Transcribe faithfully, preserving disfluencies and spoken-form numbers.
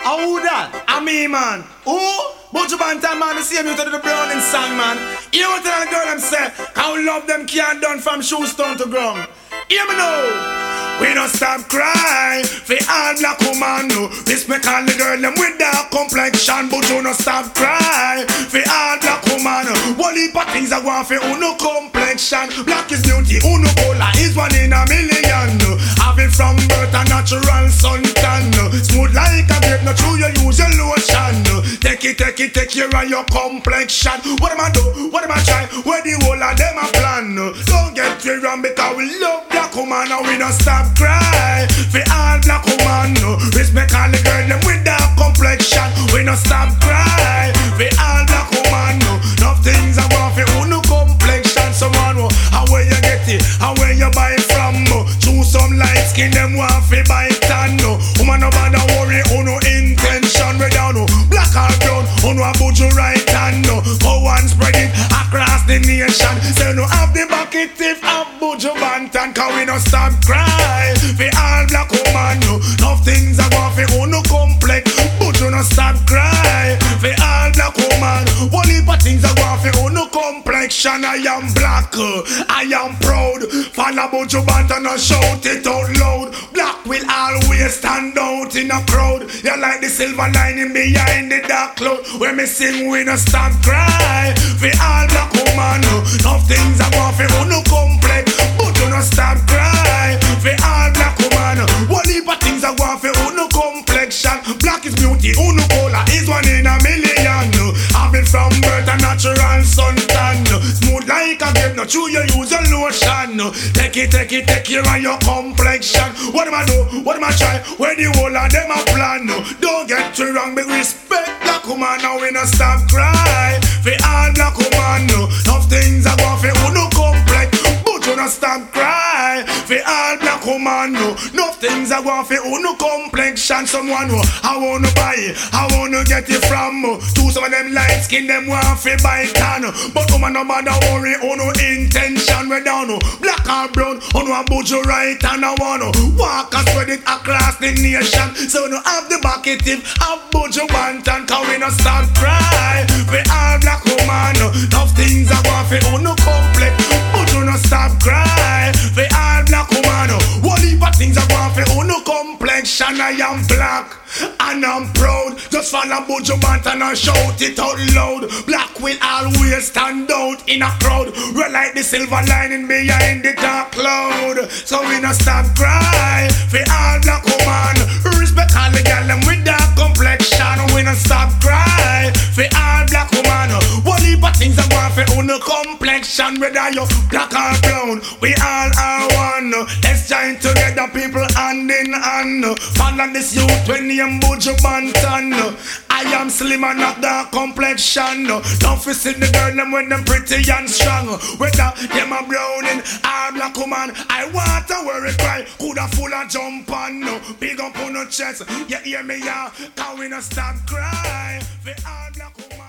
How who that? I mean, man. Who? Buju Banton, man, the same you to the Browning song, man. Hear what the girl them say? How love them can't done from shoes down to ground. Hear me now. We don't stop cry for all black woman, no. Respect all the girl them with dark complexion, but you don't stop cry for all black woman. One heap of things are going for uno complexion. Black is beauty, uno color is one in a million. Having from birth a natural suntan. Smooth like a grape, not true you use your lotion. Take it, take it, take care of your complexion. What am I do? What am I try? Where the whole of them a plan? Don't get me wrong because we love black woman and we don't stop cry for all black woman. Respect all the girl them with dark complexion. We don't stop cry for all black woman. Enough things are going for uno complexion. Someone know how where you get it, how where you buy it from. Choose some light skin them want for buy it tan. Woman no bother worry, uno intention. We down no black or brown, uno a Buju right hand. Go and spread it across the nation. Say no have the bucket if have Buju Banton, cause we don't stop cry for all black woman. Enough things are going for uno complex. Buju no stop cry for all black woman. One heap of things are going for uno complexion. I am black, I am proud. Follow Buju Banton and shout it out loud. Black will always stand out in a crowd. You like the silver lining behind the dark cloud. When me sing we no stop cry for all black woman. Enough things are going for uno complex. Buju no stop cry for all black woman. One heap of things are going for uno complexion. Black is beauty, uno color is one in a million. Having from birth a natural suntan. Smooth like a grape, not true you use a lotion. Take it, take it, take care of your complexion. What am I do? What am I try? Where the whole of them a plan? Don't get me wrong, big respect black woman. Now we no stop cry for all black woman. Enough things are going for uno complex. But you no stop cry for all black woman. Enough things are going for uno complexion. Someone know I wanna buy it, I wanna get it from. To some of them light skin them want for buy tan. But woman no bother worry, uno intention we down. Black or brown, uno a Buju right and I wanna walk and spread it across the nation. So no have the bucket if have Buju Banton, cause we no stop cry for all black woman. Enough things are going for uno complex. Buju no stop cry for all black woman. One heap of things are going for uno complexion. I am black and I'm proud. Just follow Buju Banton and shout it out loud. Black will always stand out in a crowd. We like the silver lining behind the dark cloud. So we no stop cry for all black woman. Respect all the girl them with dark complexion. We no stop cry for all black woman. One heap of things are going for uno complexion. Whether you black or brown, we all are one. Let's join together, people, hand in hand. Follow this youth when name Buju Banton. I am slim and not dark complexion. Don't visit the girl them when them pretty and strong. Whether them a browning or black woman, I want to wear it cry. Coulda full of jump on. Big up on the chest. You hear me, yeah? Cause we no stop cry for all black woman.